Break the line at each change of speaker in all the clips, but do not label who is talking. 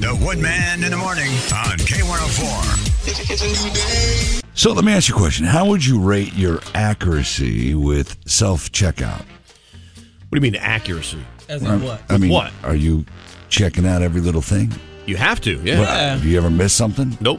The Woodman in the morning on K104. It's a new day.
So let me ask you a question. How would you rate your accuracy with self-checkout?
What do you mean accuracy?
As in what?
I mean,
what?
Are you checking out every little thing?
You have to, yeah.
What, have you ever missed something?
Nope.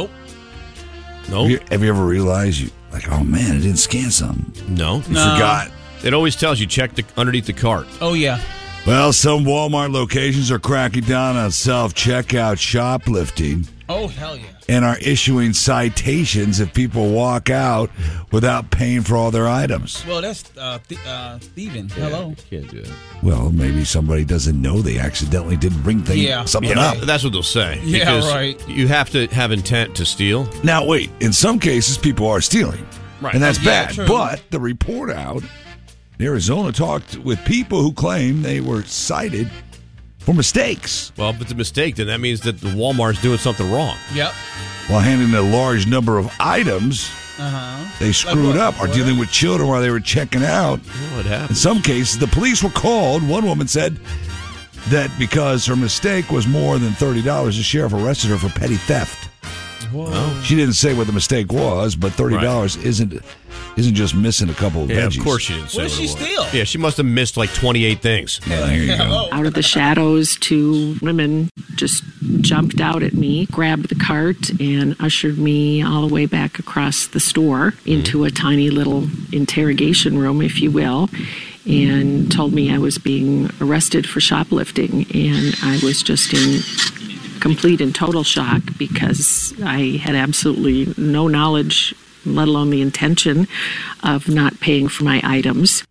Have you ever realized oh man, I didn't scan something?
No.
You forgot.
It always tells you check underneath the cart.
Oh, yeah.
Well, some Walmart locations are cracking down on self-checkout shoplifting
Oh, hell yeah.
and are issuing citations if people walk out without paying for all their items.
Well, that's Steven. Hello.
Can't do that.
Well, maybe somebody doesn't know they accidentally didn't bring something up.
That's what they'll say.
Yeah,
because
right.
You have to have intent to steal.
Now, wait. In some cases, people are stealing.
Right.
And that's
Yeah,
bad.
true.
But the report out, Arizona talked with people who claim they were cited for mistakes
Well, if it's a mistake, then that means that the Walmart's doing something wrong.
Yep.
while handling a large number of items. They screwed up or dealing with children while they were checking out.
What
In
happened?
some cases, the police were called. One woman said that because her mistake was more than $30, the sheriff arrested her for petty theft.
Whoa.
She didn't say what the mistake was, but $30 isn't just missing a couple of
Yeah,
veggies.
of course she didn't say
What did she
it was.
steal?
Yeah, she must have missed like 28 things.
Well, there you go.
Hello.
Out of the shadows, two women just jumped out at me, grabbed the cart, and ushered me all the way back across the store into a tiny little interrogation room, if you will, and told me I was being arrested for shoplifting. And I was just in complete and total shock because I had absolutely no knowledge, let alone the intention of not paying for my items.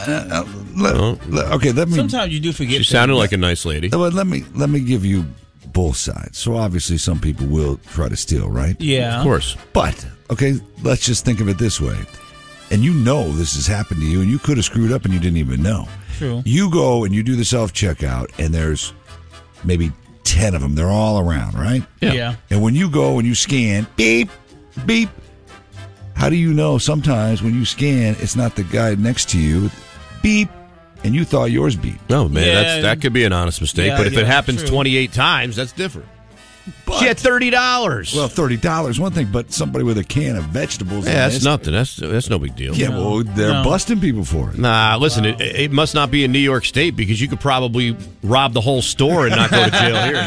Okay, let me.
Sometimes you do forget.
She sounded like a nice lady.
Let me give you both sides. So obviously, some people will try to steal, right?
Yeah.
Of course.
But okay, let's just think of it this way. And you know this has happened to you, and you could have screwed up and you didn't even know.
True.
You go and you do the self-checkout, and there's maybe 10 of them. They're all around, right?
Yeah.
And when you go and you scan, beep, beep, how do you know sometimes when you scan, it's not the guy next to you, beep, and you thought yours beeped?
No, man,
Yeah.
that could be an honest mistake.
Yeah,
but if
yeah,
it happens
true.
28 times, that's different.
But,
She had $30.
well, $30, one thing, but somebody with a can of vegetables in
yeah, that's
this-
nothing. That's no big deal.
Yeah, well, they're
No.
busting people for it.
Nah, listen, it must not be in New York State because you could probably rob the whole store and not go to jail here.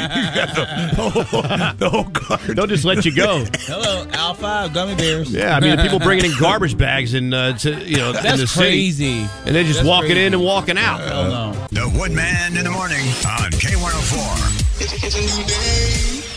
The whole card.
They'll just let you go.
Hello, Alpha Gummy Bears.
Yeah, I mean, people bringing in garbage bags and in the
That's
city,
crazy.
and they're just
That's
walking
crazy.
in and walking out.
Hell no.
The Woodman in the morning on K104. It's a new day.